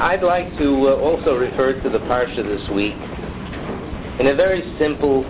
I'd like to also refer to the Parsha this week in a very simple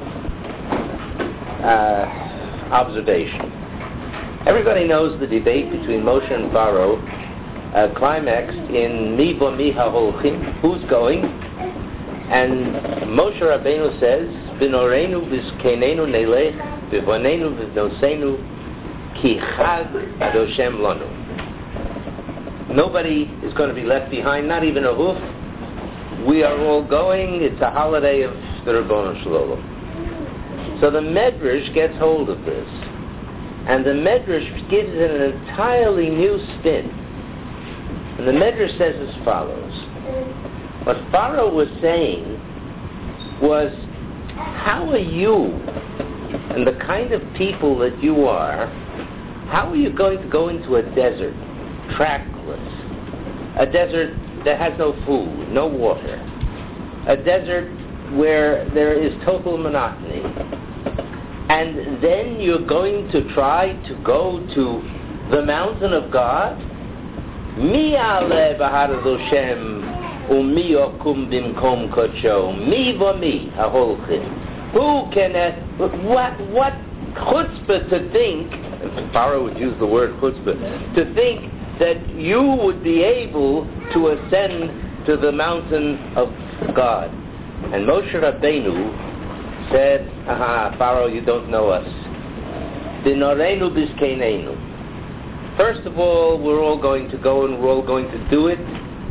observation. Everybody knows the debate between Moshe and Pharaoh climaxed in Mi Bami HaHolchim, who's going, and Moshe Rabbeinu says, B'noreinu v'zkenenu nelech, v'vonenu v'vnosenu, ki chag ad Hashem lanu. Nobody is going to be left behind, not even a hoof. We are all going. It's a holiday of the Ribbono Shel Olam. So the Medrash gets hold of this, and the Medrash gives it an entirely new spin. And the Medrash says as follows. What Pharaoh was saying was, how are you, and the kind of people that you are, how are you going to go into a desert, trackless, a desert that has no food, no water, a desert where there is total monotony, and then you're going to try to go to the mountain of God? Mi ale b'har Hashem u'mi yokum bimkom kodsho mi v'mi haholchim. Who can, what chutzpah to think, Pharaoh would use the word chutzpah, to think that you would be able to ascend to the mountain of God. And Moshe Rabbeinu said, Pharaoh, you don't know us. B'noreinu b'zkenenu. First of all, we're all going to go and we're all going to do it.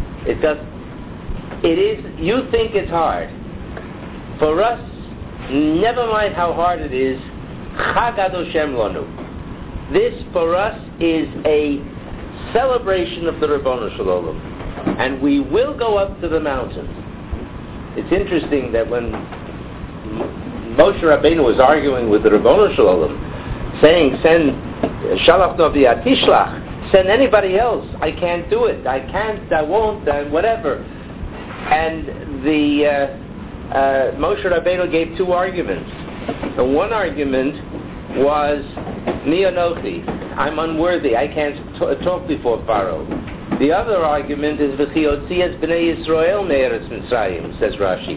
You think it's hard. For us, never mind how hard it is, Chag ad Hashem lanu. This for us is a celebration of the Ribbono Shel Olam. And we will go up to the mountain. It's interesting that when Moshe Rabbeinu was arguing with the Ribbono Shel Olam, saying, send Shalach Novi Atishlach, send anybody else. I can't do it. I can't, I won't, whatever. And the Moshe Rabbeinu gave two arguments. The one argument was, Mi Anochi, I'm unworthy. I can't talk before Pharaoh. The other argument is, V'chi otzias b'nei Yisrael me'eretz Mitzrayim, says Rashi.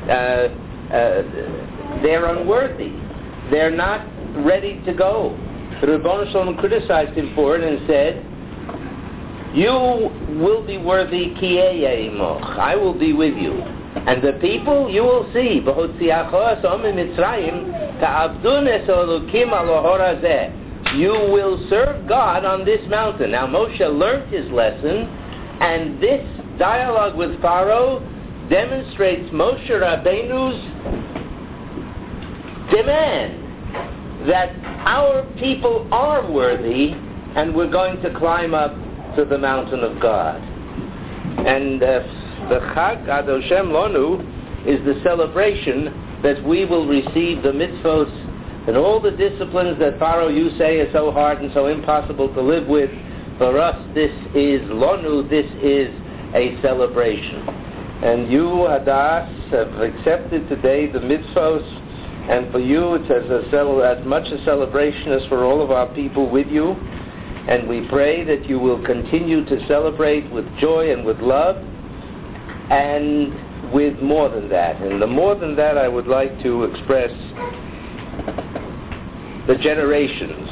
They're unworthy. They're not ready to go. The Ribbono Shel Olam criticized him for it and said, you will be worthy, ki ehyeh imoch. I will be with you. And the people, you will see, you will serve God on this mountain. Now Moshe learned his lesson, and this dialogue with Pharaoh demonstrates Moshe Rabbeinu's demand that our people are worthy, and we're going to climb up to the mountain of God. And the Chag ad Hashem lanu is the celebration that we will receive the mitzvos and all the disciplines that Pharaoh, you say, is so hard and so impossible to live with. For us, this is lanu, this is a celebration. And you, Hadas, have accepted today the mitzvos, and for you it's as much a celebration as for all of our people with you. And we pray that you will continue to celebrate with joy and with love, and with more than that. And the more than that, I would like to express the generations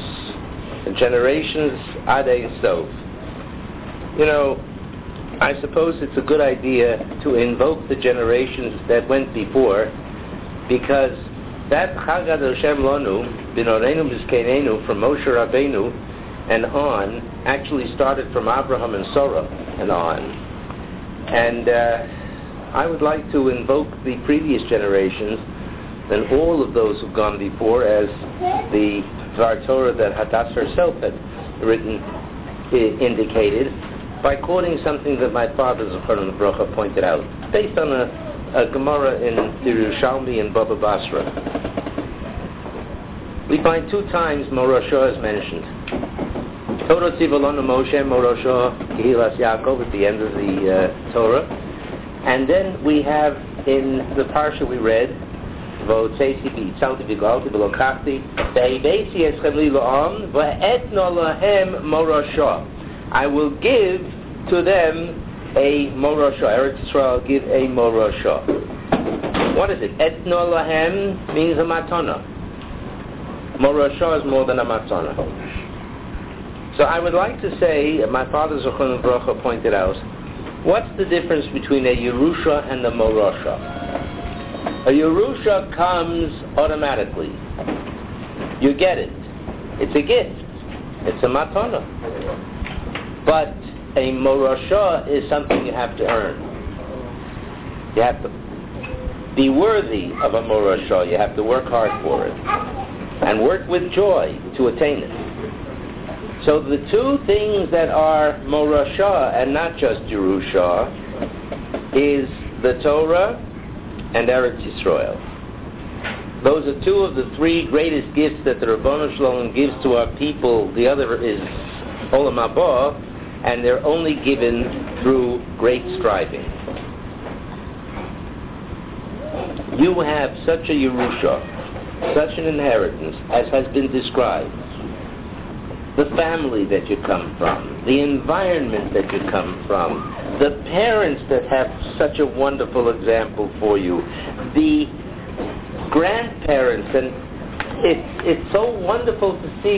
ad ein sof. You know, I suppose it's a good idea to invoke the generations that went before, because that Chag ad Hashem lanu, b'noreinu b'zkenenu, from Moshe Rabbeinu and on, actually started from Abraham and Sarah and on. And I would like to invoke the previous generations and all of those who've gone before, as the Dvar Torah that Hadas herself had written indicated, by quoting something that my father, Zechron Bracha, pointed out, based on a Gemara in the Yerushalmi and Baba Basra. We find two times Morosho is mentioned. Torah Tzivalonu Moshe Morosho Kehilas Yaakov at the end of the Torah. And then we have in the Parsha we read, V'otzeisi b'itzalti v'galti v'lokachti v'heibesi eschem li lo'am v'etno lahem morosho. I will give to them a morosha. Eretz Yisrael give a morosha. What is it? Etno lahem means a matana. Morosha is more than a matana. So I would like to say, my father Zochron Bracha pointed out, what's the difference between a Yerusha and a morosha? A Yerusha comes automatically. You get it. It's a gift. It's a matana. But a morosha is something you have to earn. You have to be worthy of a morosha. You have to work hard for it. And work with joy to attain it. So the two things that are morosha and not just Yerusha is the Torah and Eretz Yisrael. Those are two of the three greatest gifts that the Ribbono Shel Olam gives to our people. The other is Olam Haba, and they're only given through great striving. You have such a Yerusha, such an inheritance, as has been described. The family that you come from, the environment that you come from, the parents that have such a wonderful example for you, the grandparents, and it's so wonderful to see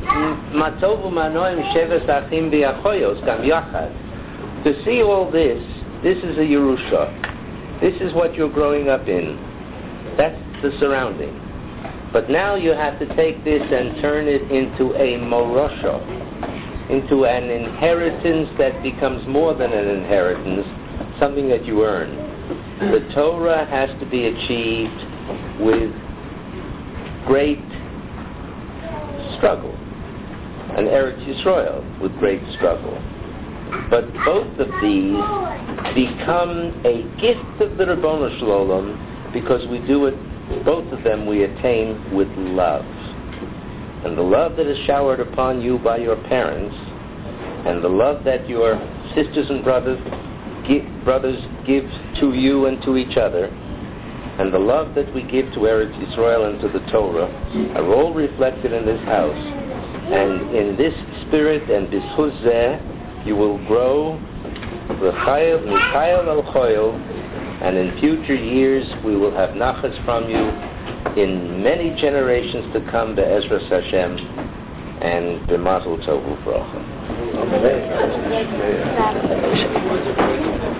to see all this. This is a Yerusha. This is what you're growing up in. That's the surrounding. But now you have to take this and turn it into a morosha, into an inheritance that becomes more than an inheritance, something that you earn. The Torah has to be achieved with great struggle, and Eretz Yisrael with great struggle. But both of these become a gift of the Ribbono Shel Olam because we do it. Both of them we attain with love. And the love that is showered upon you by your parents, and the love that your sisters and brothers give to you and to each other, and the love that we give to Eretz Yisrael and to the Torah, are all reflected in this house. And in this spirit and b'zchut zeh, you will grow v'chayil al-choyil, and in future years we will have nachas from you in many generations to come, be'ezras Hashem, and b'mazel tov u'bracha.